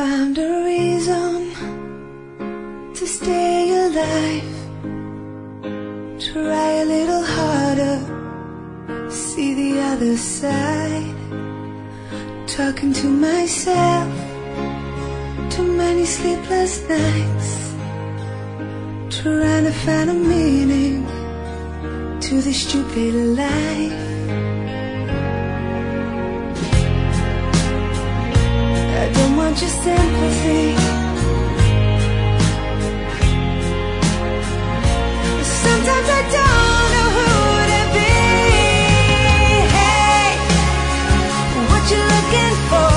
found a reason to stay alive. Try a little harder, see the other side. Talking to myself, too many sleepless nights, trying to find a meaning to this stupid life. I don't want your sympathy. Sometimes I don't know who to be. Hey, what you looking for?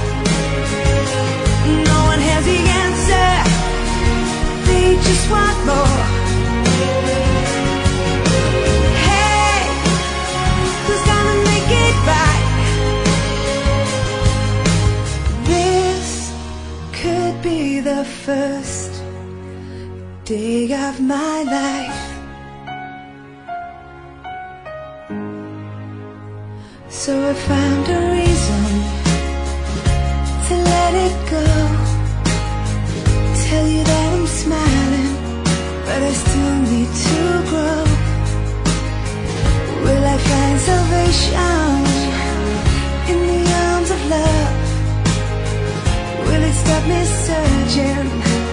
No one has the answer. They just want more. Hey, who's gonna make it right? This could be the first day of my life. So I found a reason to let it go. Tell you that I'm smiling, but I still need to grow. Will I find salvation in the arms of love? Will it stop me searching